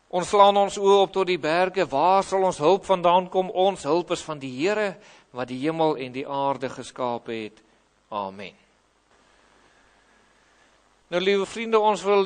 Ons slaan ons oë op tot die berge, waar sal ons hulp vandaan kom? Ons hulp is van die Here, wat die hemel en die aarde geskaap het. Amen. Nou, liewe vriende, ons wil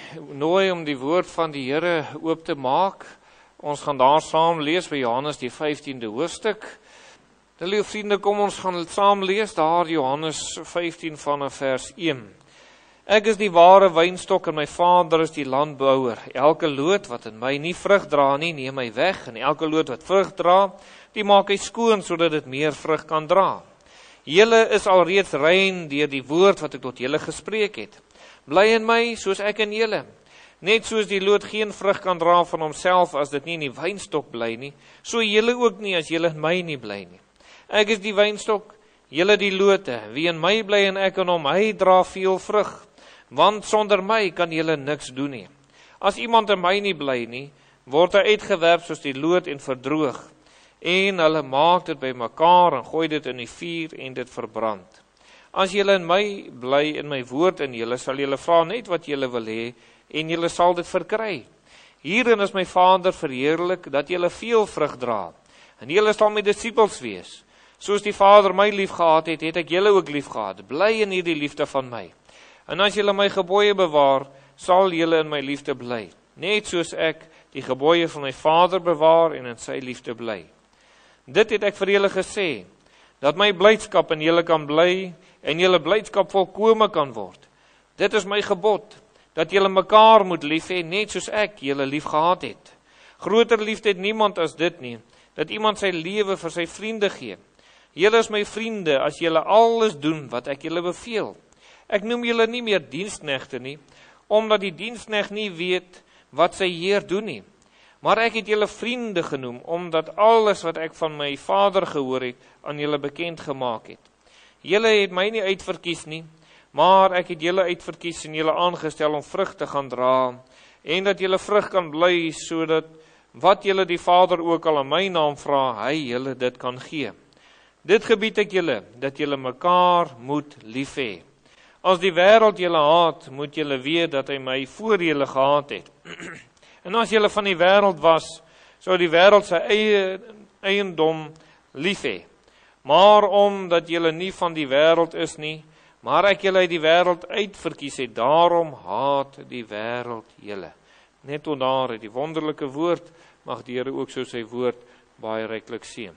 nooi om die woord van die Here oop te maak. Ons gaan daar saam lees by Johannes die 15de hoofstuk. Nou, liewe vriende, kom ons gaan saam lees daar Johannes 15 vanaf vers 1. Ek is die ware wynstok en my Vader is die landbouer. Elke loot wat in my nie vrug dra nie, neem hy weg. En elke loot wat vrug dra, die maak hy skoon, sodat dit meer vrug kan dra. Julle is alreeds rein deur die woord wat ek tot julle gespreek het. Bly in my, soos ek in julle. Net soos die loot geen vrug kan dra van homself as dit nie in die wynstok bly nie, so julle ook nie as julle in my nie bly nie. Ek is die wynstok, julle die lote. Wie in my bly en ek in hom, hy dra veel vrug. Want sonder my kan julle niks doen nie. As iemand in my nie bly nie, word hy uitgewerp soos die loot en verdroog. En hulle maak dit by mekaar en gooi dit in die vuur en dit verbrand. As julle in my bly, in my woord in julle, sal julle vra net wat julle wil hê, en julle sal dit verkry. Hierin is my Vader verheerlik, dat julle veel vrug dra, en julle sal my disippels wees. Soos die Vader my lief gehad het, het ek julle ook lief gehad. Bly in hierdie liefde van my. En as julle my gebooie bewaar, sal julle in my liefde bly. Net soos ek die gebooie van my Vader bewaar en in sy liefde bly. Dit het ek vir julle gesê, dat my blydskap in julle kan bly, en julle blydskap volkome kan word. Dit is my gebod, dat julle mekaar moet lief hê, net soos ek julle lief gehad het. Groter liefde het niemand as dit nie, dat iemand sy lewe vir sy vriende gee. Julle is my vriende, as julle alles doen wat ek julle beveel. Ek noem julle nie meer diensknegte nie, omdat die diensknegt nie weet wat sy Heer doen nie. Maar ek het julle vriende genoem, omdat alles wat ek van my Vader gehoor het, aan julle bekend gemaak het. Julle het my nie uitverkies nie, maar ek het julle uitverkies en julle aangestel om vrug te gaan dra, en dat julle vrug kan bly, sodat wat julle die Vader ook al in my naam vra, hy julle dit kan gee. Dit gebied ek julle, dat julle mekaar moet lief hê. As die wêreld julle haat, moet julle weet dat hy my voor julle gehaat het. En as julle van die wêreld was, sou die wêreld sy eie eiendom lief hê. Maar omdat julle nie van die wêreld is nie, maar ek julle uit die wêreld uitverkies het, daarom haat die wêreld julle. Net tot daar het die wonderlike woord, mag die Here ook so sy woord baie ryklik seën.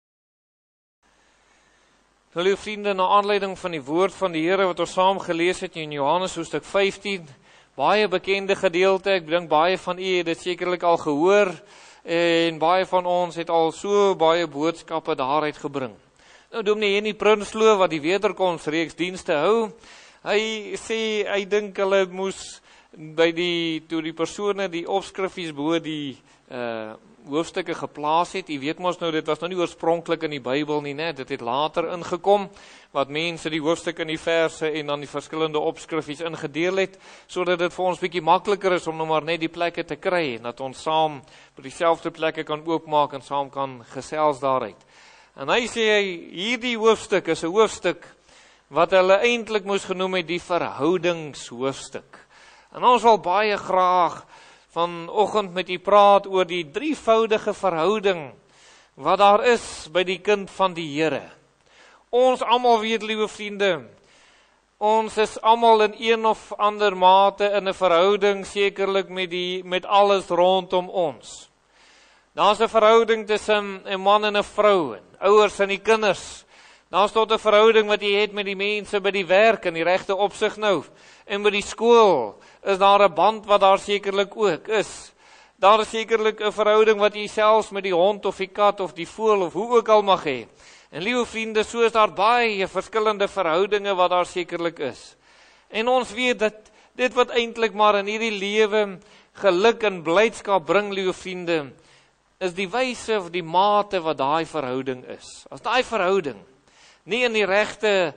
Nou, lieve vriende, na aanleiding van die woord van die Here wat ons saam gelees het in Johannes hoofstuk 15, baie bekende gedeelte, ek dink baie van u het dit sekerlik al gehoor, en baie van ons het al so baie boodskappe daaruit gebring. Nou, Dominee Henny Prinsloo, wat die wederkomsreeks dienste hou, hy sê, hy dink hulle moes by toe die persone die opskrifies bo die hoofstukke geplaas het. Jy weet mos nou, dit was nou nie oorspronklik in die Bybel nie, né? Dit het later ingekom, wat mense die hoofstukke in die verse en dan die verskillende opskrifies ingedeel het, sodat dit vir ons bietjie makliker is om nou maar net die plekke te kry, en dat ons saam by dieselfde plekke kan oopmaak en saam kan gesels daaruit. En hy sê, hierdie hoofstuk is 'n hoofstuk wat hulle eintlik moes genoem het die verhoudingshoofstuk. En ons wil baie graag vanoggend met u praat oor die drievoudige verhouding wat daar is by die kind van die Here. Ons almal weet, liewe vriende, ons is almal in een of ander mate in 'n verhouding, sekerlik met alles rondom ons. Daar's 'n verhouding tussen 'n man en 'n vrou, en ouers en die kinders. Daar's tot 'n verhouding wat jy het met die mense by die werk in die regte opsig nou, en by die skool is daar 'n band wat daar sekerlik ook is. Daar is sekerlik 'n verhouding wat jy selfs met die hond of die kat of die voël of hoe ook al mag hê. En liewe vriende, so is daar baie verskillende verhoudinge wat daar sekerlik is. En ons weet dat dit wat eintlik maar in hierdie lewe geluk en blydskap bring, liewe vriende, is die wyse of die mate wat daai verhouding is. As daai verhouding nie in die regte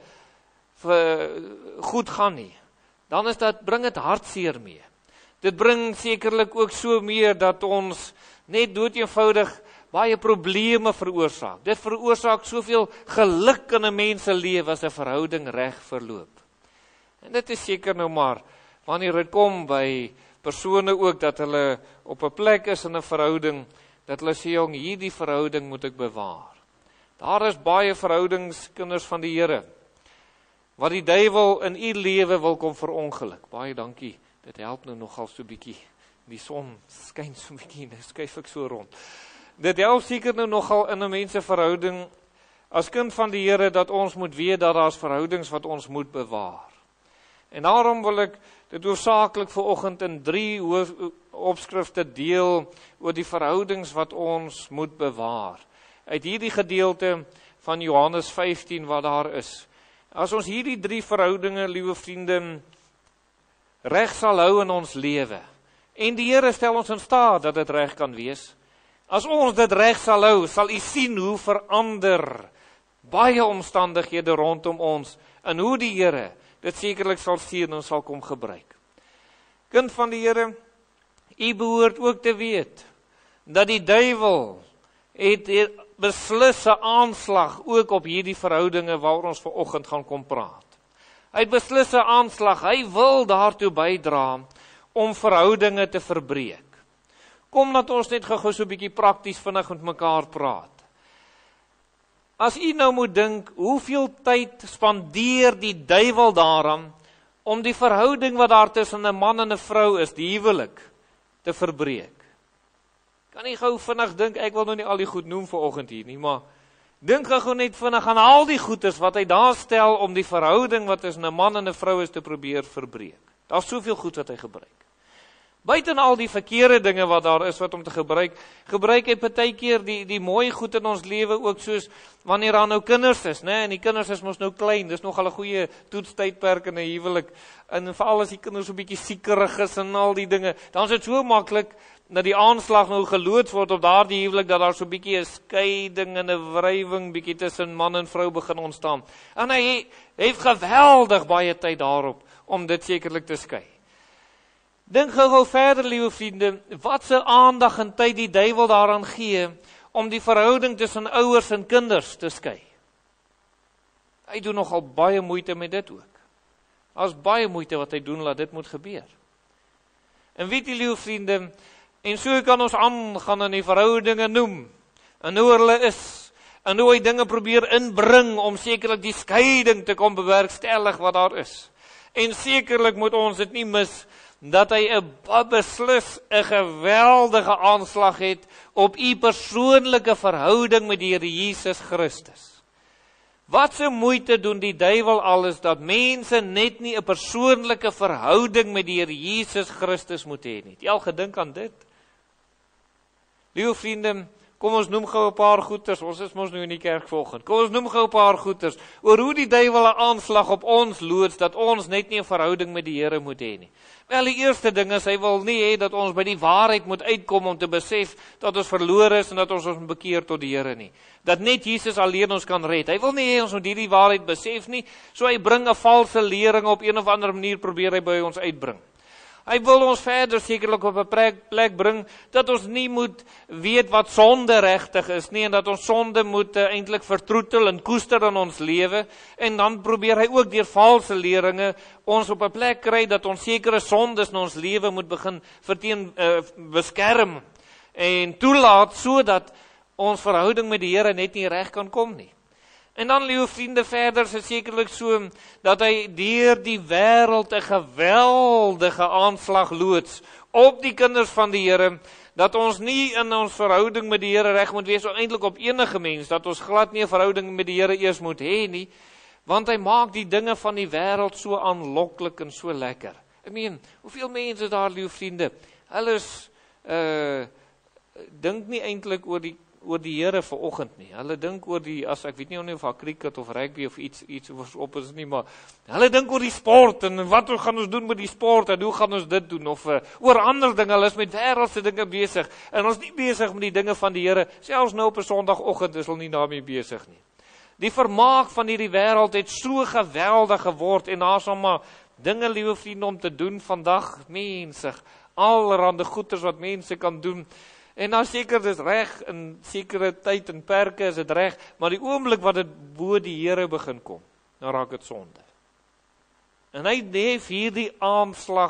goed gaan nie, dan bring dit hartseer mee. Dit bring sekerlik ook so meer dat ons net doodeenvoudig baie probleme veroorsaak. Dit veroorsaak soveel geluk in 'n mens se lewe as 'n verhouding reg verloop. En dit is seker nou maar wanneer dit kom by persone ook, dat hulle op 'n plek is in 'n verhouding, dat hulle sê, jong, hierdie verhouding moet ek bewaar. Daar is baie verhoudings, kinders van die Here, wat die duiwel in u lewe wil kom verongeluk. Baie dankie, dit help nou nogal so bietjie. Die son skyn so bietjie, nou skuif ek so rond. Dit help seker nou nogal in 'n menseverhouding, as kind van die Here, dat ons moet weet dat daar's verhoudings wat ons moet bewaar. En daarom wil ek dit hoofsaaklik vanoggend in 3 opskrifte deel oor die verhoudings wat ons moet bewaar. Uit hierdie gedeelte van Johannes 15 wat daar is. As ons hierdie 3 verhoudinge, liewe vriende, reg sal hou in ons lewe, en die Here stel ons in staat dat dit reg kan wees, as ons dit reg sal hou, sal u sien hoe verander baie omstandighede rondom ons, en hoe die Here dit sekerlik sal sien en sal kom gebruik. Kind van die Here, u behoort ook te weet, dat die duiwel het beslisse aanslag ook op hierdie verhoudinge waar ons vanoggend gaan kom praat. Hy het beslisse aanslag, hy wil daartoe bydra om verhoudinge te verbreek. Kom dat ons net gou so 'n bietjie prakties vinnig met mekaar praat. As u nou moet dink, hoeveel tyd spandeer die duiwel daaraan om die verhouding wat daar tussen 'n man en 'n vrou is, die huwelik, te verbreek? Kan nie gou vinnig dink, ek wil nou nie al die goed noem vanoggend hier nie, maar dink gou net vinnig aan al die goedes wat hy daar stel om die verhouding wat tussen 'n man en 'n vrou is te probeer verbreek. Daar's soveel goed wat hy gebruik. Buiten al die verkeerde dinge wat daar is wat om te gebruik hy partykeer die mooi goed in ons lewe ook, soos wanneer daar nou kinders is, né? En die kinders is mos nou klein, dis nogal 'n goeie toetstydperk in 'n huwelik, en veral as die kinders so 'n bietjie siekerig is en al die dinge, dan is dit so maklik dat die aanslag nou geloods word op daardie huwelik, dat daar so 'n bietjie 'n skeiding en 'n wrywing bietjie tussen man en vrou begin ontstaan. En hy het geweldig baie tyd daarop om dit sekerlik te skei. Dink gou verder, liewe vriende, wat se aandag en tyd die duiwel daaraan gee om die verhouding tussen ouers en kinders te skei. Hy doen nogal baie moeite met dit ook. Daar's baie moeite wat hy doen, laat dit moet gebeur. En weet jy, liewe vriende, en so kan ons aangaan in die verhoudinge noem, en hoe hulle is, en hoe hy dinge probeer inbring om sekerlik die skeiding te kom bewerkstellig wat daar is. En sekerlik moet ons dit nie mis, dat hy beslis 'n geweldige aanslag het op u persoonlike verhouding met die Here Jesus Christus. Wat se moeite doen die duiwel alles dat mense net nie 'n persoonlike verhouding met die Here Jesus Christus moet hê nie. Het jy al gedink aan dit? Liewe vriende, kom ons noem gou 'n paar goeters, ons is mos nou in die kerk vanoggend. Kom ons noem gou 'n paar goeters oor hoe die duiwel 'n aanslag op ons loods, dat ons net nie 'n verhouding met die Here moet hê nie. Wel, die eerste ding is, hy wil nie hê dat ons by die waarheid moet uitkom om te besef dat ons verlore is en dat ons moet bekeer tot die Here nie. Dat net Jesus alleen ons kan red. Hy wil nie hê ons moet hierdie waarheid besef nie, so hy bring 'n valse lering op een of ander manier, probeer hy by ons uitbring. Hy wil ons verder sekerlik op 'n plek bring, dat ons nie moet weet wat sonde regtig is nie, en dat ons sonde moet eintlik vertroetel en koester in ons lewe, en dan probeer hy ook deur valse leringe ons op 'n plek kry, dat ons sekere sondes in ons lewe moet begin beskerm, en toelaat, sodat ons verhouding met die Here net nie reg kan kom nie. En dan, liewe vriende, verder is het sekerlik so, dat hy deur die wêreld 'n geweldige aanslag loods op die kinders van die Here, dat ons nie in ons verhouding met die Here reg moet wees, eintlik op enige mens, dat ons glad nie 'n verhouding met die Here eers moet hê nie, want hy maak die dinge van die wêreld so aanloklik en so lekker. Ek meen, hoeveel mense daar, liewe vriende, hulle is, dink nie eintlik oor die Here vanoggend nie. Hulle dink oor as ek weet nie of haar cricket of rugby of iets op is nie, maar hulle dink oor die sport, en wat gaan ons doen met die sport, en hoe gaan ons dit doen, of oor ander dinge. Hulle is met wêreldse dinge besig, en ons nie besig met die dinge van die Here, selfs nou op 'n Sondagoggend is hulle nie daarmee besig nie. Die vermaak van hierdie wêreld het so geweldig geword, en daar's maar dinge, liewe vriende, om te doen vandag, mense, allerhande goeders wat mense kan doen. En nou seker dis reg, in sekere tyd en perke is dit reg, maar die oomblik wat dit bo die Here begin kom, dan raak dit sonde. En hy hef hierdie aanslag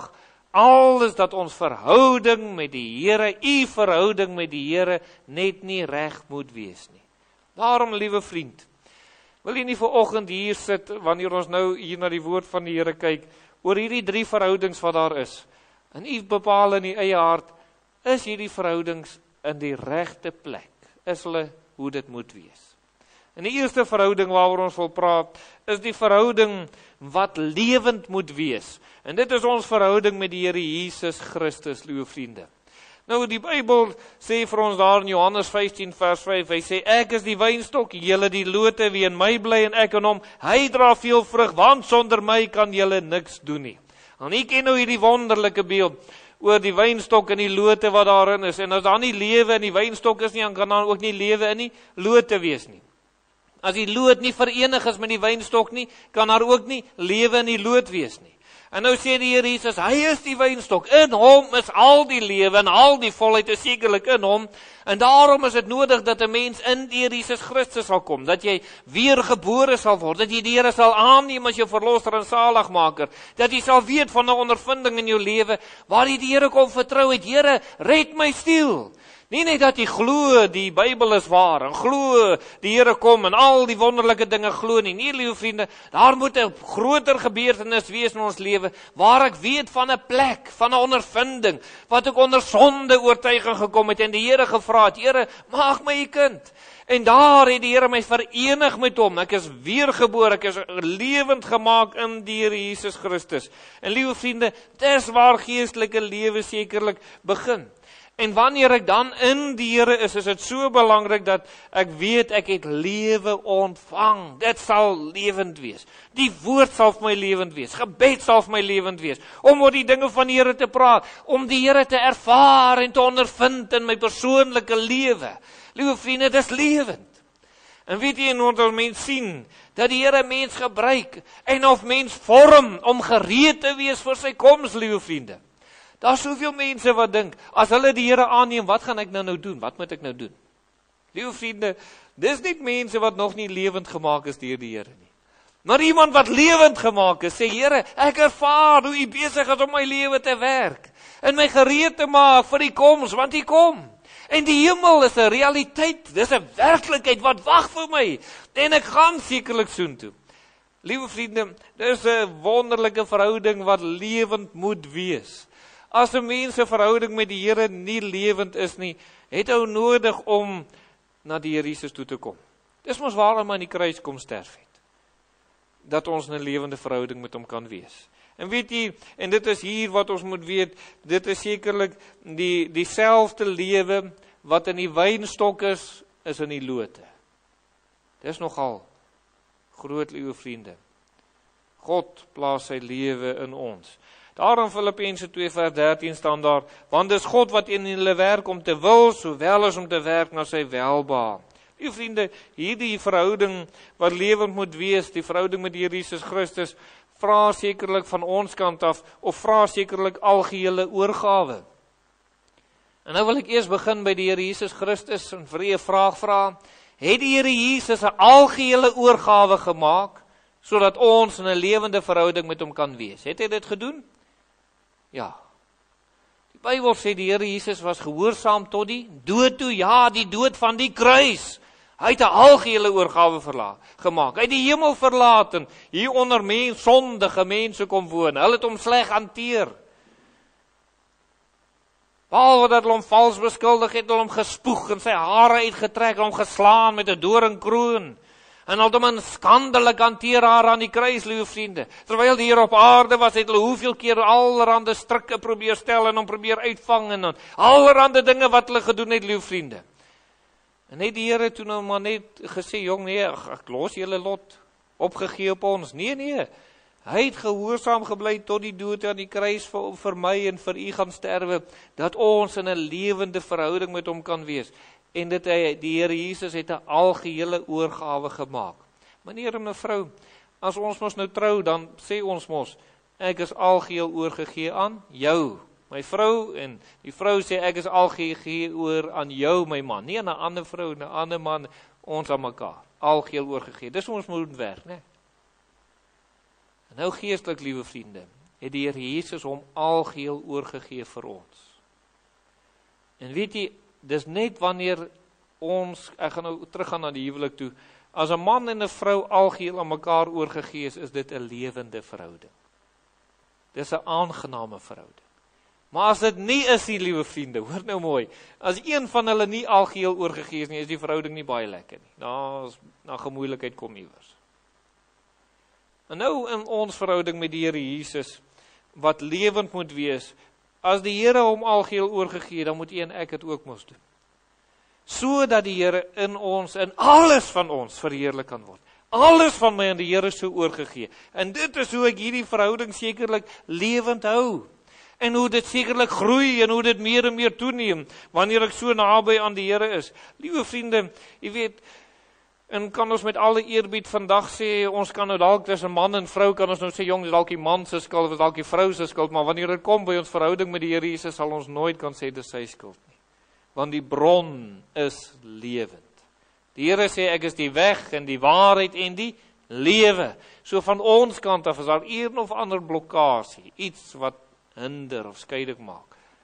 alles dat ons verhouding met die Here, u verhouding met die Here, net nie reg moet wees nie. Daarom, liewe vriend, wil jy nie vanoggend hier sit, wanneer ons nou hier na die woord van die Here kyk, oor hierdie 3 verhoudings wat daar is, en u bepaal in die eie hart, is hierdie verhoudings in die regte plek, is hulle hoe dit moet wees. En die eerste verhouding waaroor ons wil praat, is die verhouding wat lewend moet wees. En dit is ons verhouding met die Here Jesus Christus, liewe vriende. Nou, die Bybel sê vir ons daar in Johannes 15 vers 5, hy sê, ek is die wynstok, julle die lote, wie in my bly en ek in hom, hy dra veel vrug, want sonder my kan julle niks doen nie. En ek ken nou hierdie wonderlike beeld, oor die wynstok en die lote wat daarin is, en as daar nie lewe in die wynstok is nie, dan kan daar ook nie lewe in die lote wees nie. As die loot nie verenig is met die wynstok nie, kan daar ook nie lewe in die loot wees nie. En nou sê die Here Jesus, hy is die wynstok, in hom is al die lewe, en al die volheid is sekerlik in hom, en daarom is dit nodig dat 'n mens in die Here Jesus Christus sal kom, dat jy weergebore sal word, dat jy die Here sal aanneem as jou verlosser en saligmaker, dat jy sal weet van 'n ondervinding in jou lewe, waar jy die Here kom vertrou het, Here, red my siel. Nie net dat jy glo die Bybel is waar, en glo die Here kom en al die wonderlike dinge glo nie. Nee, liewe vriende, daar moet 'n groter gebeurtenis wees in ons lewe, waar ek weet van 'n plek, van 'n ondervinding, wat ek onder sonde oortuiging gekom het, en die Here gevra het, Here, maak my 'n kind. En daar het die Here my verenig met hom, ek is weergebore, ek is lewend gemaak in die Here Jesus Christus. En liewe vriende, dis waar geestelike lewe sekerlik begin. En wanneer ek dan in die Here is dit so belangrik dat ek weet ek het lewe ontvang. Dit sal lewend wees. Die woord sal vir my lewend wees. Gebed sal vir my lewend wees. Om oor die dinge van die Here te praat. Om die Here te ervaar en te ondervind in my persoonlike lewe. Liewe vriende, dit is lewend. En weet jy, want as mens sien, dat die Here mens gebruik, en of mens vorm, om gereed te wees vir sy koms, liewe vriende. Daar is soveel mense wat dink, as hulle die Here aanneem, wat gaan ek nou doen? Wat moet ek nou doen? Liewe vriende, dis nie mense wat nog nie lewend gemaak is deur die Here nie. Maar iemand wat lewend gemaak is, sê, Here, ek ervaar hoe U besig is om my lewe te werk, en my gereed te maak vir die koms, want U kom. En die hemel is 'n realiteit, dis 'n werklikheid wat wag vir my, en ek gaan sekerlik soontoe. Liewe vriende, dis 'n wonderlike verhouding wat lewend moet wees. As 'n mens se verhouding met die Here nie lewend is nie, het hy nodig om na die Here Jesus toe te kom. Dis mos waarom hy aan die kruis kom sterf het. Dat ons 'n lewende verhouding met hom kan wees. En weet jy, en dit is hier wat ons moet weet, dit is sekerlik dieselfde lewe wat in die wynstok is in die lote. Dis nogal groot, liewe vriende. God plaas sy lewe in ons. Daarom Filippense 2 vers 13 staan daar, want dis God wat in hulle werk om te wil, sowel as om te werk na sy welbehaag. Liewe vriende, hierdie verhouding wat lewend moet wees, die verhouding met die Here Jesus Christus, vra sekerlik van ons kant af, of vra sekerlik algehele oorgawe. En nou wil ek eers begin by die Here Jesus Christus, en vir 'n vraag vra, het die Here Jesus 'n algehele oorgawe gemaak, sodat ons in 'n lewende verhouding met hom kan wees? Het hy dit gedoen? Ja. Die Bybel sê die Here Jesus was gehoorsaam tot die dood toe, ja, die dood van die kruis. Hy het 'n algehele oorgawe gemaak. Hy het die hemel verlaat en hier onder sondige mense kom woon. Hulle het hom sleg hanteer. Behalwe dat hulle hom vals beskuldig het, hulle hom gespoeg en sy hare uitgetrek en hom geslaan met 'n doringkroon. En hulle het hom 'n skandelik hanteer aan die kruis, liewe vriende. Terwyl die Here op aarde was, het hulle hoeveel keer allerhande strikke probeer stel en hom probeer uitvang en allerhande dinge wat hulle gedoen het, liewe vriende. En het die Here toe nou maar net gesê, jong, nee, ek los julle lot, opgegee op ons. Nee, hy het gehoorsaam gebly tot die dood aan die kruis vir my en vir u gaan sterwe, dat ons in 'n lewende verhouding met hom kan wees. En die Here Jesus het 'n algehele oorgawe gemaak. Meneer en mevrou, as ons mos nou trou, dan sê ons mos, ek is algeheel oorgegee aan jou, my vrou, en die vrou sê, ek is algeheel oor aan jou, my man, nie aan 'n ander vrou, 'n ander man, ons aan mekaar, algeheel oorgegee. Dis ons moet werk, né? En nou geestelik, liewe vriende, het die Here Jesus hom algeheel oorgegee vir ons. En weet jy, dis net wanneer ons, ek gaan nou teruggaan na die huwelik toe, as 'n man en 'n vrou algeheel aan mekaar oorgegee is dit 'n lewende verhouding. Dis 'n aangename verhouding. Maar as dit nie is nie, liewe vriende, hoor nou mooi, as een van hulle nie algeheel oorgegee is nie, is die verhouding nie baie lekker nie. Na gemoeilikheid kom iewers. En nou in ons verhouding met die Here Jesus, wat lewend moet wees, as die Here hom algeheel oorgegee, dan moet jy en ek het ook mos doen. Sodat die Here in ons, in alles van ons verheerlik kan word. Alles van my aan die Here so oorgegee. En dit is hoe ek hierdie verhouding sekerlik lewend hou. En hoe dit sekerlik groei en hoe dit meer en meer toeneem, wanneer ek so naby aan die Here is. Liewe vriende, jy weet, en kan ons met alle eerbied vandag sê, ons kan nou dalk tussen man en vrou, kan ons nou sê, jong, dis dalk die man se skuld, of dalk die vrou se skuld, maar wanneer dit kom by ons verhouding met die Here Jesus, sal ons nooit kan sê, dis sy skuld nie. Want die bron is lewend. Die Here sê, ek is die weg en die waarheid en die lewe. So van ons kant af is daar een of ander blokkasie, iets wat hinder of skeidig maak,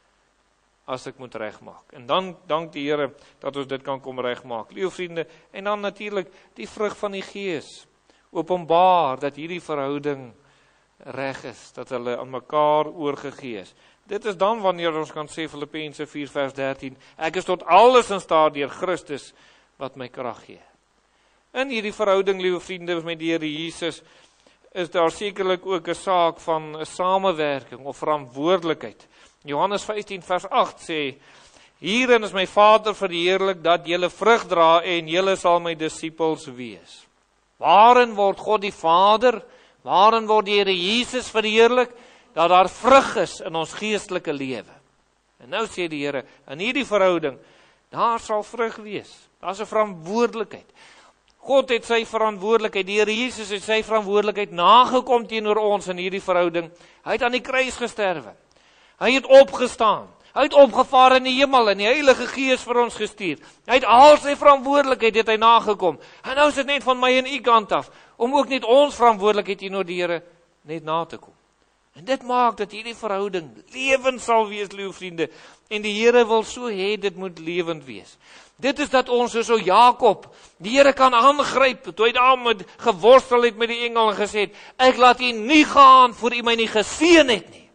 as ek moet regmaak. En dan dank die Here dat ons dit kan kom regmaak. Liewe vriende, en dan natuurlik die vrug van die Gees, openbaar dat hierdie verhouding reg is, dat hulle aan mekaar oorgegee is. Dit is dan wanneer ons kan sê, Filippense 4 vers 13, ek is tot alles in staat deur Christus, wat my krag gee. In hierdie verhouding, liewe vriende, met die Here Jesus, is daar sekerlik ook 'n saak van 'n samewerking of verantwoordelikheid. Johannes 15 vers 8 sê, hierin is my Vader verheerlik, dat julle vrug dra en julle sal my disippels wees. Waarin word God die Vader, waarin word die Here Jesus verheerlik? Dat daar vrug is in ons geestelike lewe. En nou sê die Here, in hierdie verhouding, daar sal vrug wees. Daar's 'n verantwoordelikheid. God het sy verantwoordelikheid, die Here Jesus het sy verantwoordelikheid nagekom teenoor ons in hierdie verhouding. Hy het aan die kruis gesterwe. Hy het opgestaan. Hy het opgevaar in die hemel en die Heilige Gees vir ons gestuur. Hy het al sy verantwoordelikheid het hy nagekom. En nou is dit net van my en u kant af, om ook net ons verantwoordelikheid teenoor die Here net na te kom. En dit maak dat hierdie verhouding lewend sal wees, liewe vriende. En die Here wil so hê, dit moet lewend wees. Dit is dat ons so Jakob, die Here kan aangryp, toe hy daar met geworstel het met die engel en gesê het, ek laat u nie gaan, voor u my nie geseën het nie.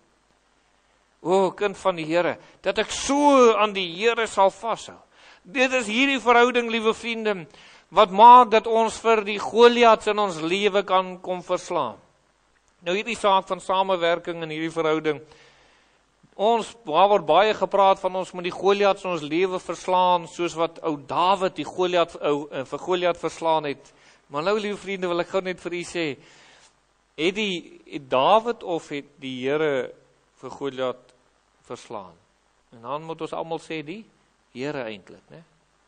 O, kind van die Here, dat ek so aan die Here sal vashou. Dit is hierdie verhouding, liewe vriende, wat maak dat ons vir die Goliats in ons lewe kan kom verslaan. Nou hierdie saak van samewerking in hierdie verhouding, daar word baie gepraat van ons moet die Goliats in ons lewe verslaan, soos wat ou Dawid die vir Goliat verslaan het. Maar nou, liewe vriende, wil ek gou net vir u sê, het Dawid of het die Here vir Goliat verslaan? En dan moet ons almal sê die Here eintlik, né?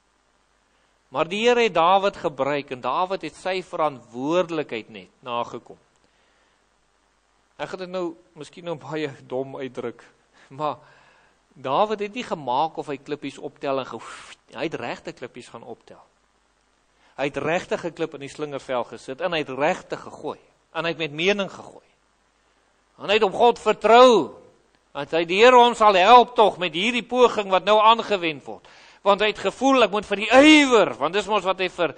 Maar die Here het Dawid gebruik en Dawid het sy verantwoordelikheid net nagekom. Ek gaan dit nou miskien nou baie dom uitdruk, maar Dawid het nie gemaak of hy klippies optel en hy het regte klippies gaan optel. Hy het regte geklip in die slingervel gesit en hy het regte gegooi. En hy het met mening gegooi. En hy het op God vertrou. Want hy die Here ons sal help tog met hierdie poging wat nou aangewend word. Want hy het gevoel, ek moet vir die ywer, want dis mos wat hy vir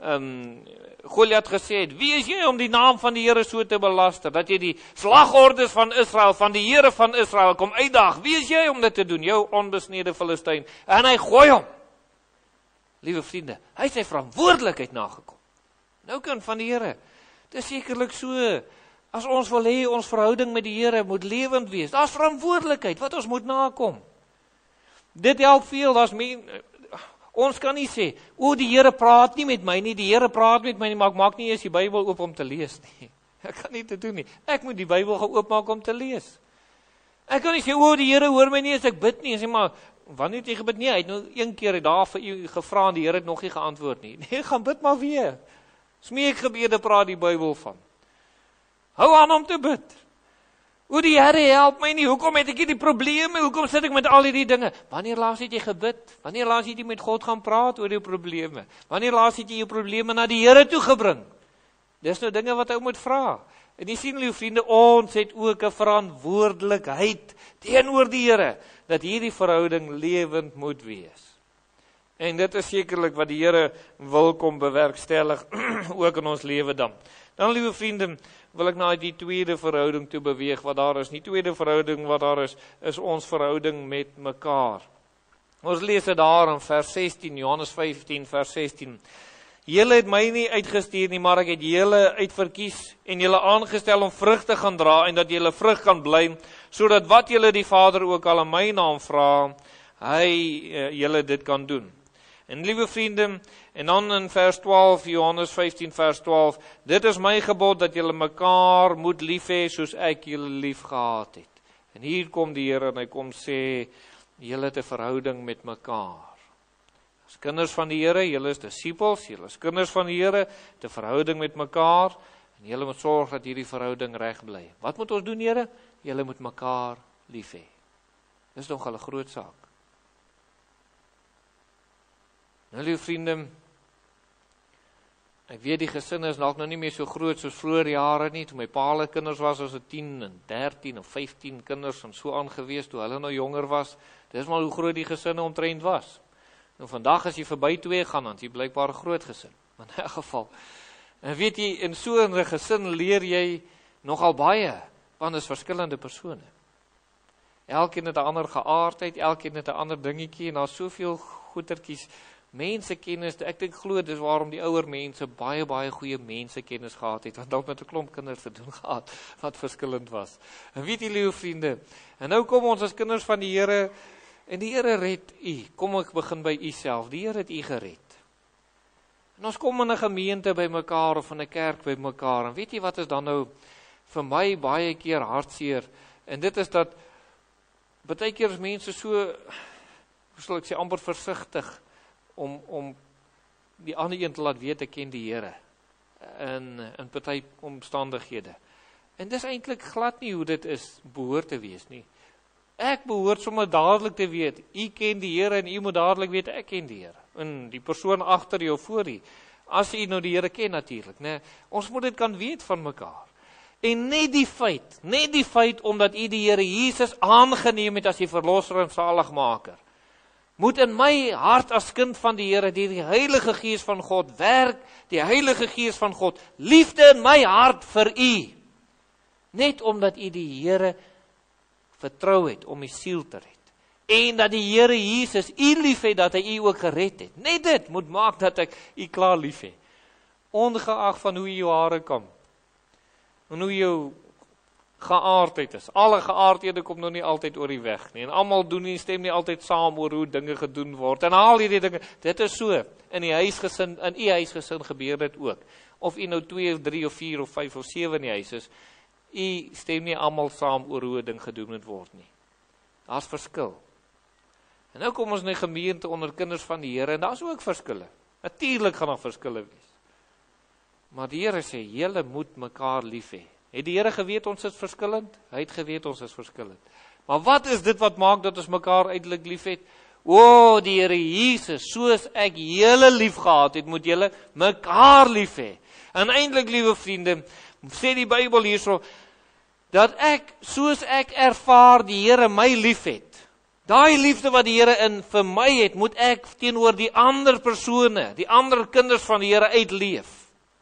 Goliat gesê het, wie is jy om die naam van die Here so te belaster, dat jy die slagordes van Israel, van die Here van Israel kom uitdaag, wie is jy om dit te doen, jou onbesnede Filistyn, en hy gooi hom. Liewe vriende, hy het sy verantwoordelikheid nagekom. Nou kind van die Here, dit is sekerlik so, as ons wil hê, ons verhouding met die Here moet lewend wees, daar is verantwoordelikheid wat ons moet nakom. Dit help veel, ons kan nie sê, die Here praat nie met my nie, die Here praat met my nie, maar ek maak nie eens die Bybel oop om te lees nie. Ek kan nie te doen nie. Ek moet die Bybel gaan oopmaak om te lees. Ek kan nie sê, die Here hoor my nie as ek bid nie. En sê maar, wanneer het jy gebid? Nee, hy het nou een keer daar vir u gevra en die Here het nog nie geantwoord nie. Nee, gaan bid maar weer. Smeekgebede praat die Bybel van. Hou aan om te bid. Die Here help my nie, hoekom het ek hierdie probleme, hoekom sit ek met al hierdie dinge? Wanneer laas het jy gebid? Wanneer laas het jy met God gaan praat oor jou probleme? Wanneer laas het jy jou probleme na die Here toe gebring? Dis nou dinge wat ou moet vra. En jy sien, lieve vriende, ons het ook 'n verantwoordelikheid teenoor die Here, dat hierdie verhouding lewend moet wees. En dit is sekerlik wat die Here wil kom bewerkstellig, ook in ons lewe dan. Dan, lieve vriende, wil ek na die tweede verhouding toe beweeg, wat daar is. Die tweede verhouding wat daar is ons verhouding met mekaar. Ons lees dit daar in vers 16, Johannes 15, vers 16. Julle het my nie uitgestuur nie, maar ek het julle uitverkies en julle aangestel om vrug te gaan dra en dat julle vrug kan bly, sodat wat julle die Vader ook al in my naam vra, hy julle dit kan doen. En lieve vriende, en dan in vers 12, Johannes 15 vers 12, dit is my gebod dat julle mekaar moet lief hê soos ek julle lief gehad het. En hier kom die Here en hy kom sê, julle het 'n verhouding met mekaar. As kinders van die Here, julle is disippels, julle is kinders van die Here, 'n verhouding met mekaar, en julle moet sorg dat hierdie verhouding reg bly. Wat moet ons doen, Here? Julle moet mekaar lief hê. Dis nogal 'n groot saak. Nou, lieve vriende, ek weet die gesinne is dalk nou nie meer so groot soos vroeër jare nie, toe my pa se kinders was het 10 en 13 of 15 kinders en so aangewees, toe hulle nou jonger was, dis maar hoe groot die gesinne omtrent was. Nou vandag as jy verby 2 gaan, dan is jy blykbaar 'n groot gesin, maar in 'n geval. En weet jy, in so 'n gesin leer jy nogal baie, want is verskillende persone. Elkeen het 'n ander geaardheid, elkeen het 'n ander dingetjie, en daar's soveel goetertjies, mensekennis, ek dink glo dis waarom die ouer mense baie goeie mensekennis gehad het, want dalk met 'n klomp kinders te doen gehad, wat verskillend was. En weet jy, lieve vriende, en nou kom ons as kinders van die Here, en die Here red u. Kom ek begin by u self, die Here het u gered. En ons kom in 'n gemeente by mekaar, of in 'n kerk by mekaar, en weet jy wat is dan nou vir my baie keer hartseer, en dit is dat, baie keer is mense so, hoe sal ek sê, amper versigtig, om die ander een te laat weet, ek ken die Here, in party omstandighede. En dis eintlik glad nie hoe dit is, behoort te wees nie. Ek behoort sommer dadelik te weet, u ken die Here, en u moet dadelik weet, ek ken die Here. En die persoon agter jou, voor u, as u nou die Here ken natuurlik, né? Ons moet dit kan weet van mekaar. En net die feit, omdat u die Here Jesus aangeneem het as die verlosser en saligmaker, moet in my hart as kind van die Here, die Heilige Gees van God werk, die Heilige Gees van God, liefde in my hart vir u, net omdat u die Here vertrou het om u siel te red, en dat die Here Jesus u lief het, dat hy u ook gered het. Net dit moet maak dat ek u klaar lief het, ongeag van hoe jou hare kom, en hoe jou geaardheid is. Alle geaardhede kom nou nie altyd oor die weg nie, en almal doen nie, stem nie altyd saam oor hoe dinge gedoen word, en al hierdie dinge, dit is so, in die huisgesin, in u huisgesin gebeur dit ook, of u nou 2 of 3 of 4 of 5 of 7 in die huis is, u stem nie almal saam oor hoe 'n ding gedoen moet word nie. Daar's verskil. En nou kom ons in 'n gemeente onder kinders van die Here, en daar's ook verskille. Natuurlik gaan daar verskille wees. Maar die Here sê, julle moet mekaar lief hê. Het die Here geweet ons is verskillend? Hy het geweet ons is verskillend. Maar wat is dit wat maak dat ons mekaar uitelik lief het? O, die Here Jesus, soos ek julle lief gehad het, moet julle mekaar lief hê. En eintlik, liewe vriende, sê die Bybel hierso, dat ek, soos ek ervaar die Here my lief het, daai liefde wat die Here in vir my het, moet ek teenoor die ander persone, die ander kinders van die Here uitleef.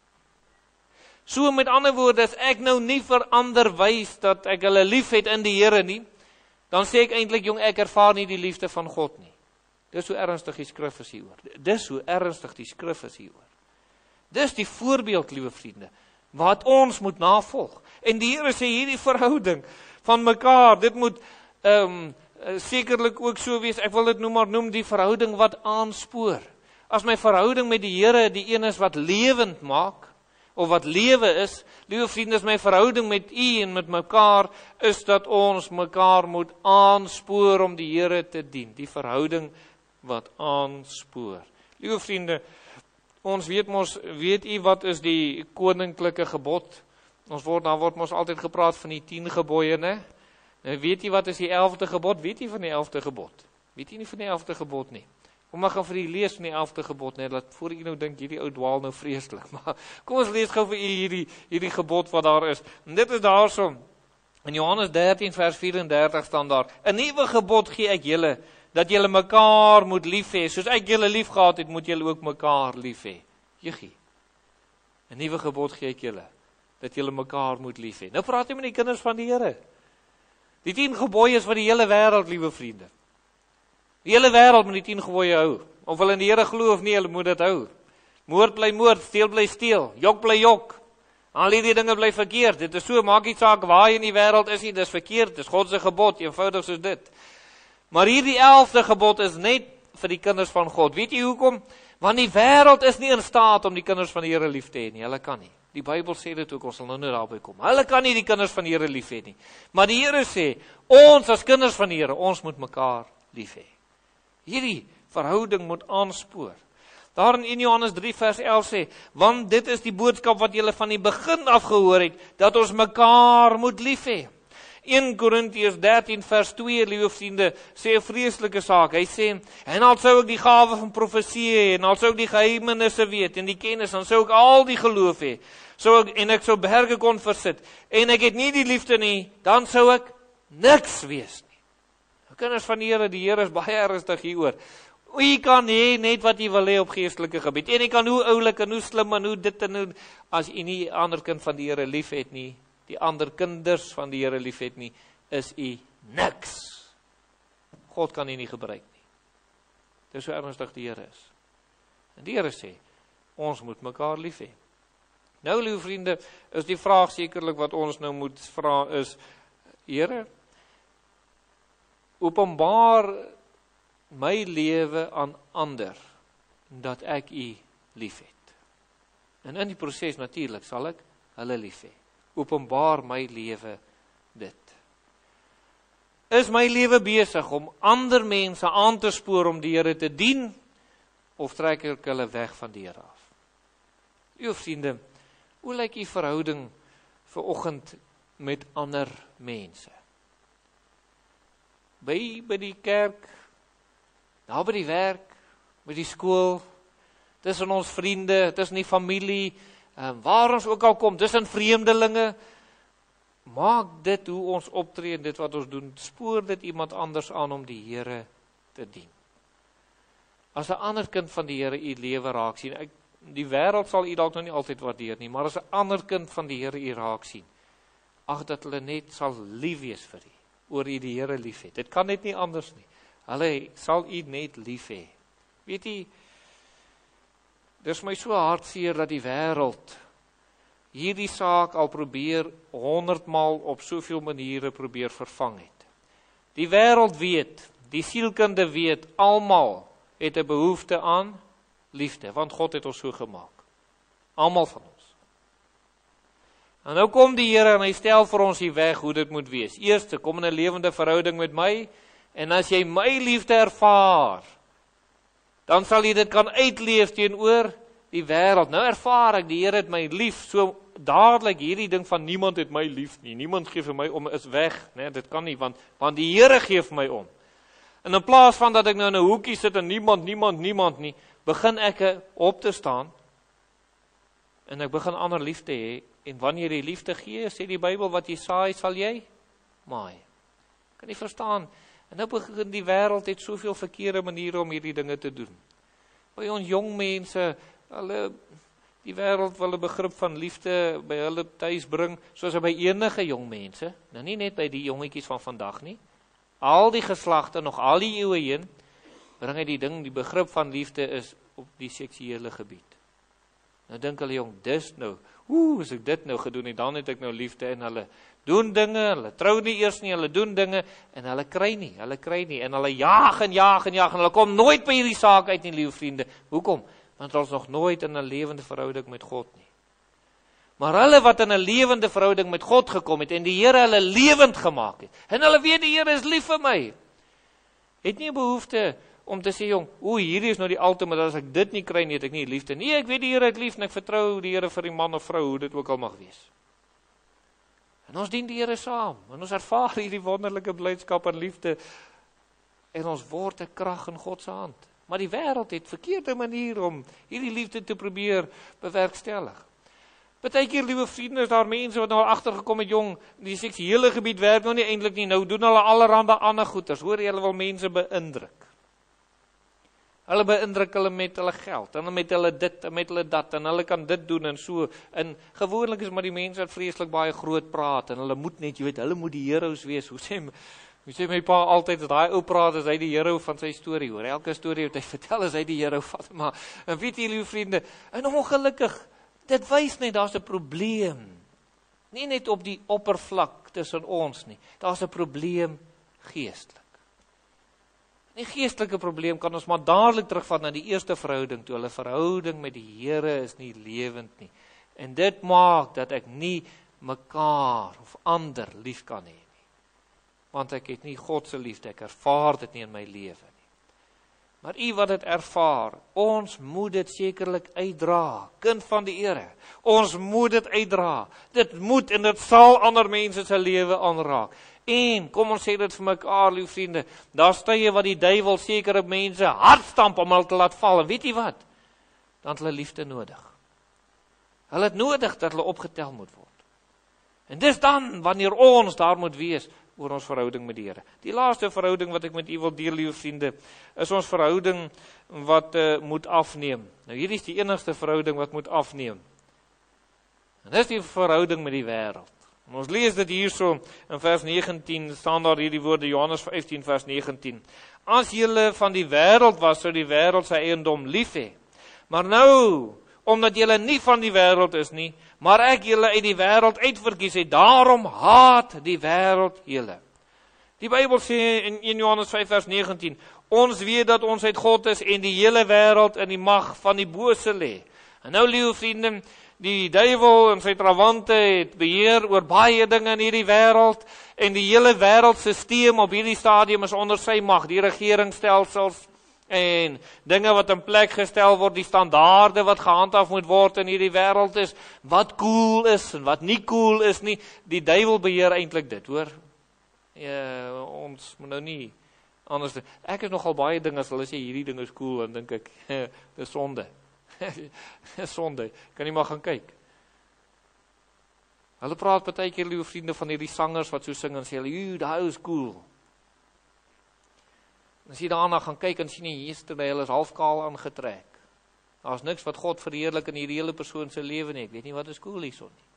So met ander woorde, as ek nou nie vir ander wys dat ek hulle lief het in die Here nie, dan sê ek eintlik, jong, ek ervaar nie die liefde van God nie. Dis hoe ernstig die skrif is hieroor. Dis hoe ernstig die skrif is hieroor. Dis die voorbeeld, liewe vriende, wat ons moet navolg. En die Here sê hierdie verhouding van mekaar, dit moet sekerlik ook so wees, ek wil dit noem die verhouding wat aanspoor. As my verhouding met die Here die een is wat lewend maak, of wat lewe is, liewe vriende, is my verhouding met u en met mekaar, is dat ons mekaar moet aanspoor om die Here te dien. Die verhouding wat aanspoor. Liewe vriende, ons weet u wat is die koninklike gebod? Daar word ons altyd gepraat van die 10 gebooie, né? Weet u wat is die 11de gebod? Weet u van die 11de gebod? Weet u nie van die 11de gebod nie? Kom maar gaan vir die lees van die 11de gebod, net dat voor jy nou dink, hierdie ou dwaal nou vreeslik, maar kom ons lees gou vir u hierdie gebod wat daar is. En dit is daarso, in Johannes 13 vers 34 staan daar, 'n nuwe gebod gee ek julle, dat julle mekaar moet lief hê, soos ek julle lief gehad het, moet julle ook mekaar lief hê. Jeggie, 'n nuwe gebod gee ek julle, dat julle mekaar moet lief hê. Nou praat hy met die kinders van die Here. Die 10 gebooie is vir die hele wêreld, liewe vriende. Die hele wêreld moet die 10 gebooie hou. Of hulle in die Here glo of nie, hulle moet dit hou. Moord bly moord, steel bly steel, jok bly jok. Al die dinge bly verkeerd. Dit is so, maak nie saak waar jy in die wêreld is nie, dis verkeerd, dis God se gebod, eenvoudig soos dit. Maar hierdie 11de gebod is net vir die kinders van God. Weet jy hoekom? Want die wêreld is nie in staat om die kinders van die Here lief te hê nie. Hulle kan nie. Die Bybel sê dit ook, ons sal nou net daarby kom. Hulle kan nie die kinders van die Here lief hê nie. Maar die Here sê, ons as kinders van die Here, ons moet mekaar lief hê. Hierdie verhouding moet aanspoor. Daar in 1 Johannes 3 vers 11 sê, want dit is die boodskap wat julle van die begin af gehoor het, dat ons mekaar moet lief hê. 1 Korintiërs 13 vers 2, liewe vriende, sê 'n vreeslike saak. Hy sê, en al sou ek die gawe van profesie hê, en al sou ek die geheimenisse weet, en die kennis, dan sou ek al die geloof hê, en ek sou berge kon versit, en ek het nie die liefde nie, dan sou ek niks wees nie. Kinders van die Here is baie ernstig hieroor. U kan hê net wat u wil hê op geestelike gebied, en u kan hoe oulik en hoe slim en hoe dit en hoe, as u nie 'n ander kind van die Here lief het nie, die ander kinders van die Here lief het nie, is u niks. God kan u nie gebruik nie. Dis so ernstig die Here is. En die Here sê, ons moet mekaar lief hê. Nou, liewe vriende, is die vraag sekerlik wat ons nou moet vra is, Here, openbaar my lewe aan ander, dat ek u lief het. En in die proses natuurlik sal ek hulle lief hê. Openbaar my lewe dit. Is my lewe besig om ander mense aan te spoor om die Here te dien, of trek ek hulle weg van die Here af? U vriende, hoe lyk u verhouding vanoggend met ander mense? By die kerk, daar by die werk, by die skool, tussen ons vriende, tussen die familie, waar ons ook al kom, tussen vreemdelinge, maak dit hoe ons optree en dit wat ons doen, spoor dit iemand anders aan om die Here te dien. As 'n ander kind van die Here u lewe raak sien, die wêreld sal u dalk nog nie altyd waardeer nie, maar as 'n ander kind van die Here u raak sien, ag dat hulle net sal lief wees vir u, oor u die Here lief het. Dit kan net nie anders nie. Hulle sal u net lief hê. Weet jy, dis my so hartseer dat die wêreld hierdie saak al probeer 100 maal op soveel maniere probeer vervang het. Die wêreld weet, die sielkunde weet, almal het 'n behoefte aan liefde, want God het ons so gemaak. Almal van ons. En nou kom die Here en hy stel vir ons die weg hoe dit moet wees. Eerste, kom in 'n lewende verhouding met my, en as jy my liefde ervaar, dan sal jy dit kan uitleef teenoor die wêreld. Nou ervaar ek, die Here het my lief, so dadelik hierdie ding van niemand het my lief nie, niemand gee vir my om, is weg, nee, dit kan nie, want die Here gee vir my om. En in plaas van dat ek nou in 'n hoekie sit en niemand nie, begin ek op te staan, en ek begin ander lief te hê, en wanneer jy liefde gee, sê die Bybel, wat jy saai, sal jy maai. Kan jy verstaan? En nou begin die wêreld het soveel verkeerde maniere om hierdie dinge te doen. By ons jong mense, die wêreld wil 'n begrip van liefde by hulle tuis bring, soos by enige jong mense, nou nie net by die jongetjies van vandag nie, al die geslagte, nog al die eeue heen, bring hy die begrip van liefde is op die seksuele gebied. Nou dink hulle, jong, dis nou, as ek dit nou gedoen het, dan het ek nou liefde, en hulle doen dinge, hulle trou nie eers nie, hulle doen dinge, en hulle kry nie, en hulle jaag, en hulle kom nooit by hierdie saak uit nie, liewe vriende. Hoekom? Want ons nog nooit in 'n lewende verhouding met God nie. Maar hulle wat in 'n lewende verhouding met God gekom het, en die Here hulle lewend gemaak het, en hulle weet die Here is lief vir my, het nie 'n behoefte om te sê, jong, hierdie is nou die ultimate, as ek dit nie kry nie, het ek nie liefde. Nee, ek weet die Here het lief, en ek vertrou die Here vir die man of vrou, hoe dit ook al mag wees. En ons dien die Here saam, en ons ervaar hierdie wonderlike blydskap en liefde, en ons word 'n krag in God se hand. Maar die wêreld het verkeerde manier om hierdie liefde te probeer bewerkstellig. Partykeer, liewe vriende, is daar mense wat nou agtergekom het, jong, die seksuele gebied werk nou nie eintlik nie, nou doen hulle allerhande ander goeders, hoor jy, hulle wil mense beïndruk. Hulle beïndruk hulle met hulle geld, en met hulle dit, en met hulle dat, en hulle kan dit doen, en so, en gewoonlik is maar die mense wat vreeslik baie groot praat, en hulle moet net, jy weet, hulle moet die heroes wees, hoe sê my pa altyd, dat hy ou praat, is hy die hero van sy storie, hoor, elke storie wat hy vertel, is hy die hero van, maar, en weet jy, liewe vriende, en ongelukkig, dit wys net, daar's 'n probleem, nie net op die oppervlak tussen ons nie, daar's 'n probleem geestelik. Die geestelike probleem kan ons maar dadelik terugvat na die eerste verhouding, toe hulle verhouding met die Here is nie lewend nie. En dit maak dat ek nie mekaar of ander lief kan hê nie. Want ek het nie God se liefde, ek ervaar dit nie in my lewe nie. Maar u wat dit ervaar, ons moet dit sekerlik uitdra, kind van die Here. Ons moet dit uitdra. Dit moet en dit sal ander mense se lewe aanraak. En, kom ons sê dit vir mekaar, lieve vriende, daar stye wat die duiwel sekere mense hard stamp om hulle te laat val, en weet jy wat? Dan het hulle liefde nodig. Hulle het nodig dat hulle opgetel moet word. En dis dan, wanneer ons daar moet wees, oor ons verhouding met die Here. Die laaste verhouding wat ek met u wil deel, lieve vriende, is ons verhouding wat moet afneem. Nou hierdie is die enigste verhouding wat moet afneem. En dis die verhouding met die wêreld. En ons lees dit hierso in vers 19, staan daar hierdie woorde, Johannes 15 vers 19. As julle van die wêreld was, sou die wêreld sy eiendom lief hê. Maar nou, omdat julle nie van die wêreld is nie, maar ek julle uit die wêreld uitverkies het, daarom haat die wêreld julle. Die Bybel sê in 1 Johannes 5 vers 19, ons weet dat ons uit God is en die hele wêreld in die mag van die bose lê. En nou, liewe vriende, die duiwel en sy trawante het beheer oor baie dinge in hierdie wêreld, en die hele wêreldsisteem op hierdie stadium is onder sy mag, die regeringsstelsels en dinge wat in plek gestel word, die standaarde wat gehandhaaf moet word in hierdie wêreld is, wat cool is en wat nie cool is nie, die duiwel beheer eintlik dit, hoor. Ons moet nou nie anders doen. Ek is nogal baie dinge, as hulle sê hierdie ding is cool, en dink ek, dis sonde. Sonde, kan jy maar gaan kyk. Hulle praat partykeer, liewe vriende, van hierdie sangers wat so sing en sê hulle, daai is cool. En as jy daarna gaan kyk en sien jy yesterday, hulle is halfkaal aangetrek. Daar's niks wat God verheerlik in hierdie hele persoon se lewe nie. Ek weet nie wat is cool hierson nie.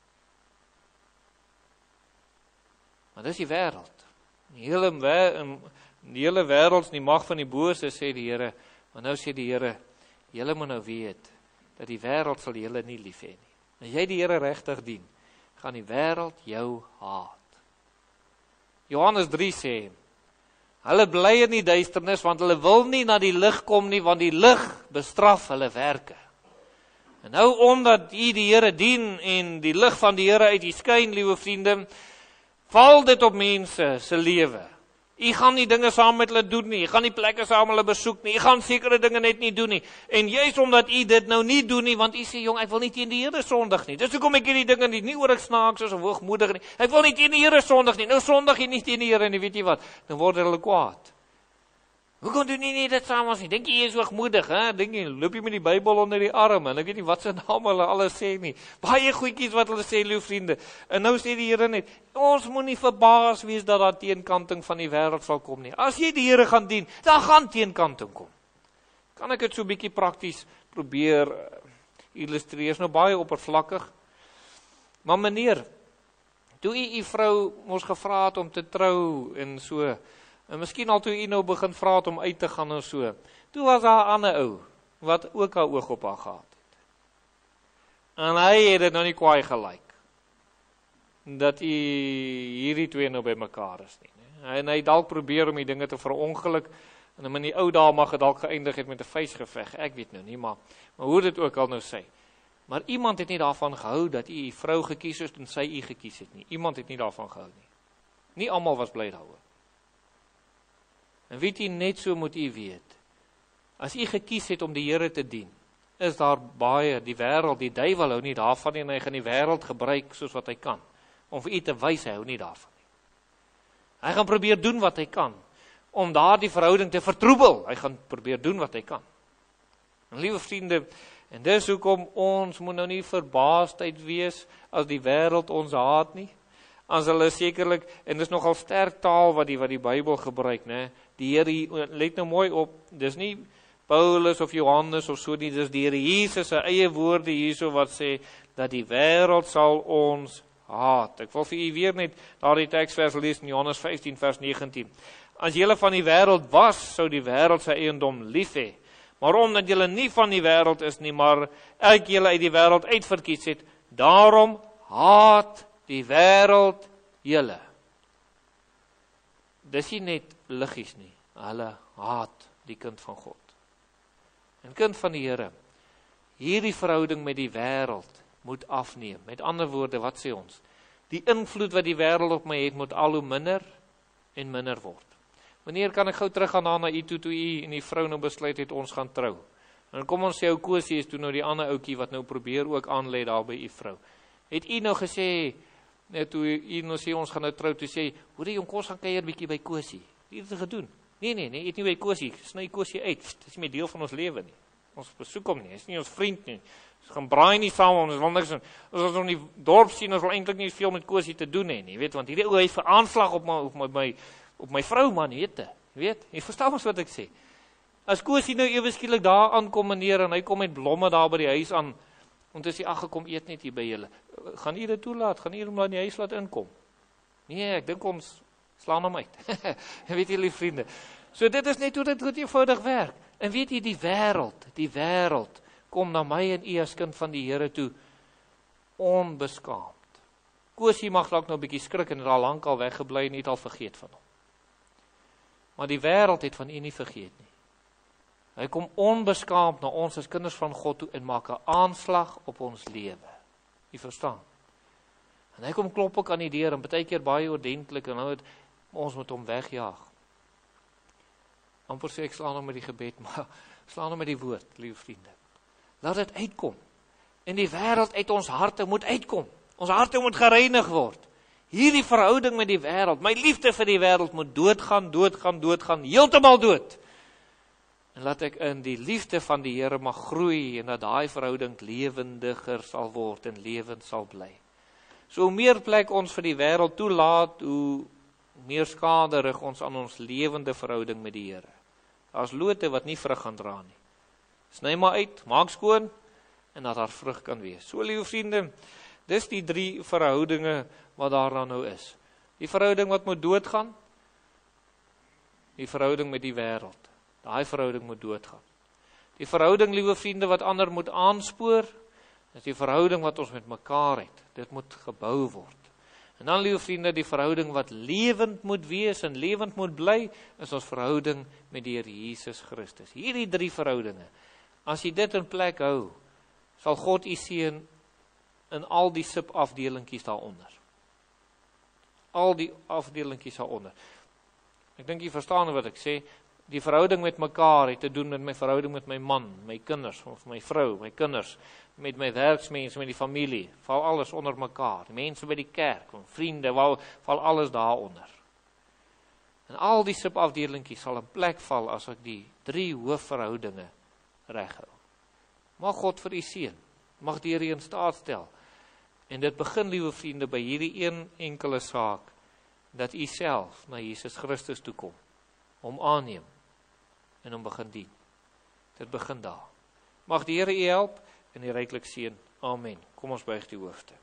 Maar dis die wêreld. Die hele wêreld is in die mag van die bose, sê die Here. Maar nou sê die Here, julle moet nou weet, dat die wêreld sal julle nie lief hê nie. As jy die Here regtig dien, gaan die wêreld jou haat. Johannes 3 sê, hulle bly in die duisternis, want hulle wil nie na die lig kom nie, want die lig bestraf hulle werke. En nou, omdat u die Here dien, en die lig van die Here uit u skyn, liewe vriende, val dit op mense se lewe. U gaan nie dinge saam met hulle doen nie, u gaan nie plekke saam met hulle besoek nie, u gaan sekere dinge net nie doen nie, en juist omdat u dit nou nie doen nie, want u sê, jong, ek wil nie teen die Here sondig nie, dis hoekom ek hierdie dinge nie oor ek snaaks is of hoogmoedig nie, ek wil nie teen die Here sondig nie, nou sondig jy nie teen die Here nie, weet jy wat, dan word hulle kwaad. Hoekom doen jy nie dit saam as nie, denk jy is hoogmoedig, denk jy, loop jy met die Bybel onder die arm, en ek weet nie wat sy naam hulle alles sê nie, baie goedjies wat hulle sê, liewe vriende, en nou sê die Here net, ons moet nie verbaas wees dat daar teenkanting van die wêreld sal kom nie, as jy die Here gaan dien, dan gaan teenkanting kom. Kan ek dit so bietjie prakties probeer illustreer, is nou baie oppervlakkig, maar meneer, toe u vrou ons gevra het om te trou, en so, en miskien al toe u nou begin vra het om uit te gaan en so, toe was daar 'n ander ou, wat ook haar oog op haar gehad het. En hy het dit nou nie kwaai gelyk, dat hierdie twee nou by mekaar is nie. En hy dalk probeer om die dinge te verongeluk, en in die ou dae mag het dalk geëindig het met 'n vuisgeveg, ek weet nou nie, maar hoe dit ook al nou sê. Maar iemand het nie daarvan gehou, dat u vrou gekies het, en sy u gekies het nie. Iemand het nie daarvan gehou nie. Nie almal was bly daaroor. En weet u, net so moet u weet, as u gekies het om die Here te dien, is daar baie, die wêreld, die duiwel hou nie daarvan nie, en hy gaan die wêreld gebruik soos wat hy kan, om vir u te wys, hy hou nie daarvan nie. Hy gaan probeer doen wat hy kan, om daardie verhouding te vertroebel. Hy gaan probeer doen wat hy kan. En liewe vriende, en dis hoekom ons moet nou nie verbaasdheid wees as die wêreld ons haat nie. As hulle sekerlik, en dis nogal sterk taal wat die Bybel gebruik, né? Die Here, let nou mooi op, dis nie Paulus of Johannes of so nie, dis die Here Jesus se eie woorde hierso wat sê, dat die wêreld sal ons haat. Ek wil vir u weer net daardie teksvers lees in Johannes 15 vers 19. As julle van die wêreld was, sou die wêreld sy eiendom lief hê. Maar omdat julle nie van die wêreld is nie, maar ek julle uit die wêreld uitverkies het, daarom haat die wêreld julle. Dis nie net liggies nie, hulle haat die kind van God. En kind van die Here, hierdie verhouding met die wêreld moet afneem. Met ander woorde, wat sê ons? Die invloed wat die wêreld op my het, moet al hoe minder en minder word. Wanneer kan ek gou teruggaan na u toe u en die vrou nou besluit het ons gaan trou? En kom ons sê ou Kosie is toe nou die ander ouetjie wat nou probeer ook aanlê daar by u vrou. Het u nou gesê, net toe u nou sê ons gaan nou trou, toe sê, hoorie jong, kom ons gaan kuier bietjie by Kosie. Het dit gedoen? Nee, het nie by Kosie, sny Kosie uit. Dit is nie meer deel van ons lewe nie. Ons besoek hom nie, is nie ons vriend nie. Ons gaan braai nie saam, ons wil niks, as ons in die dorp sien, ons wil eintlik nie veel met Kosie te doen hê nie, weet, want hierdie ou hy vir aanslag op my vrou man, weet, jy verstaan ons wat ek sê. As Kosie nou ewe skielik daar aankom meneer, en hy kom met blomme daar by die huis aan, en toe sê, ag, kom eet net hier by julle, gaan jy dit toelaat, gaan jy hom in die huis laat inkom? Nee, ek dink ons slaan hom uit, weet julle vriende, so dit is net hoe dit eenvoudig werk, en weet jy, die wêreld, kom na my en u as kind van die Here toe, onbeskaamd. Kosie mag dalk nou 'n bietjie skrik en het al lank al weggebly en het al vergeet van hom. Maar die wêreld het van u nie vergeet nie. Hy kom onbeskaamd na ons as kinders van God toe en maak 'n aanslag op ons lewe. U verstaan? En hy kom klop ook aan die deur en baie keer baie ordentlik en nou ons moet hom wegjaag. Amper sê ek slaan hom met die gebed, maar slaan hom met die woord, lieve vriende. Laat dit uitkom. En die wêreld uit ons harte moet uitkom. Ons harte moet gereinig word. Hierdie verhouding met die wêreld, my liefde vir die wêreld moet doodgaan, heeltemal dood. En laat ek in die liefde van die Here mag groei en dat daai verhouding lewendiger sal word en lewend sal bly. So hoe meer plek ons vir die wêreld toelaat, hoe meer skade rig ons aan ons lewende verhouding met die Here. Daar's lote wat nie vrug gaan dra nie. Sny maar uit, maak skoon, en dat daar vrug kan wees. So, lieve vriende, dis die 3 verhoudinge wat daar dan nou is. Die verhouding wat moet doodgaan, die verhouding met die wêreld, daai verhouding moet doodgaan. Die verhouding, lieve vriende, wat ander moet aanspoor, is die verhouding wat ons met mekaar het. Dit moet gebou word. En dan, lieve vriende, die verhouding wat lewend moet wees en lewend moet bly, is ons verhouding met die Here Jesus Christus. Hierdie 3 verhoudinge, as jy dit in plek hou, sal God u seën in al die subafdelingkies daaronder. Al die afdelingkies daaronder. Ek dink jy verstaan wat ek sê. Die verhouding met mekaar het te doen met my verhouding met my man, my kinders, of my vrou, my kinders, met my werksmense, met die familie, val alles onder mekaar. Die mense by die kerk, vriende, val alles daaronder. En al die subafdelingkies sal in plek val as ek die 3 hoofverhoudinge reghou. Mag God vir u seën, mag die Here in staat stel. En dit begin, liewe vriende, by hierdie een enkele saak, dat u self na Jesus Christus toe kom, hom aanneem en hom begin dien. Dit begin daar. Mag die Here u help en u ryklik seën. Amen. Kom ons buig die hoofde.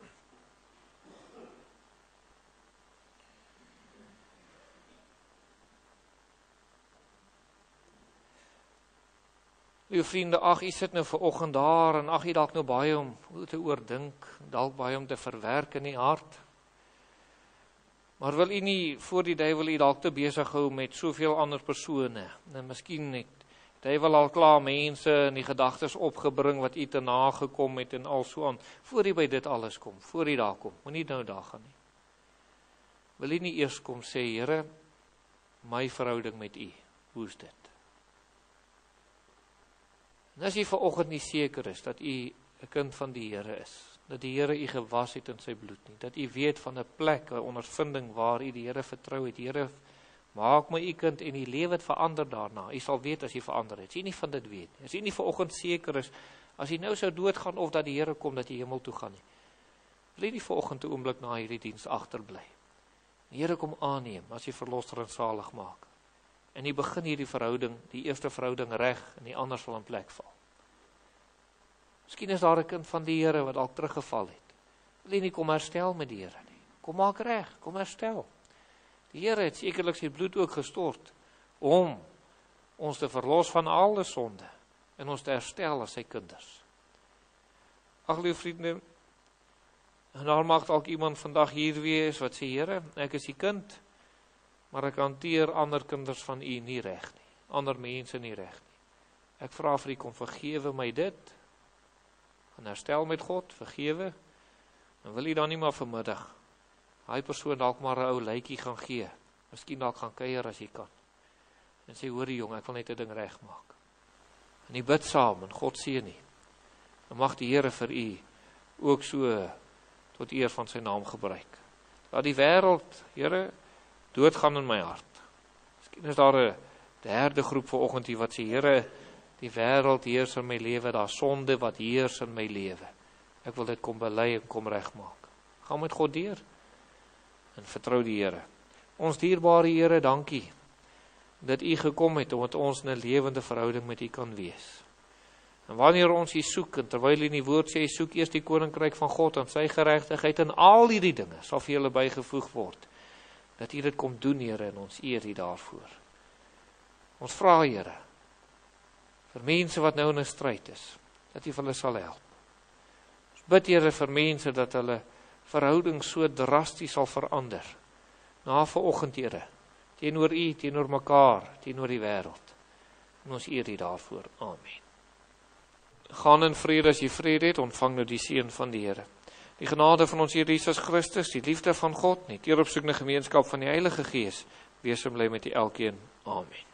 Uw vriende, ag, u sit nou vanoggend daar en ag, u dalk nou baie om te oordink, dalk baie om te verwerk in die hart. Maar wil u nie voor die duiwel u dalk te besig hou met soveel ander persone? En miskien het duiwel al klaar mense in die gedagtes opgebring wat u te nagekom het en al so aan. Voor u by dit alles kom, voor u daar kom, moenie nou daar gaan nie. Wil u nie eers kom sê, Here, my verhouding met u, hoe is dit? En as jy vanoggend nie seker is dat u 'n kind van die Here is, dat die Here u gewas het in sy bloed nie, dat u weet van 'n plek, 'n ondervinding waar u die Here vertrou het, die Here Maak my u kind en die lewe het verander daarna. U sal weet as jy verander het. As jy nie van dit weet nie. As jy nie vanoggend seker is, as jy nou sou doodgaan of dat die Here kom, dat jy hemel toe gaan nie. Wil jy nie vanoggend 'n oomblik na hierdie diens agterbly. Die Here kom aanneem as jy verlosser en salig maak. En jy begin hierdie verhouding, die eerste verhouding reg en die ander sal in plek val. Miskien is daar 'n kind van die Here wat dalk teruggeval het. Wil jy nie kom herstel met die Here nie. Kom maak reg, kom herstel. Die Here het sekerlik sy bloed ook gestort om ons te verlos van alle sonde en ons te herstel as sy kinders. Ag liewe vriende, en daar mag dalk iemand vandag hier wees wat sê, Here, ek is die kind, maar ek hanteer ander kinders van u nie reg nie, ander mense nie reg nie. Ek vra vir u, kom vergewe my dit, en herstel met God, vergewe, en wil u dan nie maar vanmiddag hy persoon dalk maar 'n ou lytjie gaan gee, miskien dalk gaan kuier as jy kan, en sê, hoor die jong, ek wil net 'n ding reg maak, en jy bid saam, en God seën nie, en mag die Here vir u ook so tot eer van sy naam gebruik. Laat die wêreld, Here, doodgaan in my hart. Miskien is daar 'n derde groep vanoggend hier wat sê, Here, die wêreld heers in my lewe, daar sonde wat heers in my lewe. Ek wil dit kom bely en kom regmaak. Gaan met God deur en vertrou die Here. Ons dierbare Here, dankie dat u gekom het omdat ons 'n lewende verhouding met u kan wees. En wanneer ons u soek, en terwyl u in die woord sê, soek eers die koninkryk van God en sy geregtigheid, en al hierdie dinge sal vir julle bygevoeg word, dat u dit kom doen, Here, en ons eer u daarvoor. Ons vra, Here, vir mense wat nou in 'n stryd is, dat u vir hulle sal help. Ons bid, Here, vir mense dat hulle verhouding so drasties sal verander, na vanoggend, Here, teenoor u, teenoor mekaar, teenoor die wêreld. En ons eer u daarvoor. Amen. Gaan in vrede, as jy vrede het, ontvang nou die seën van die Here. Die genade van ons Here Jesus Christus, die liefde van God, die teeropsoekende gemeenskap van die Heilige Gees, wees en bly met u elkeen. Amen.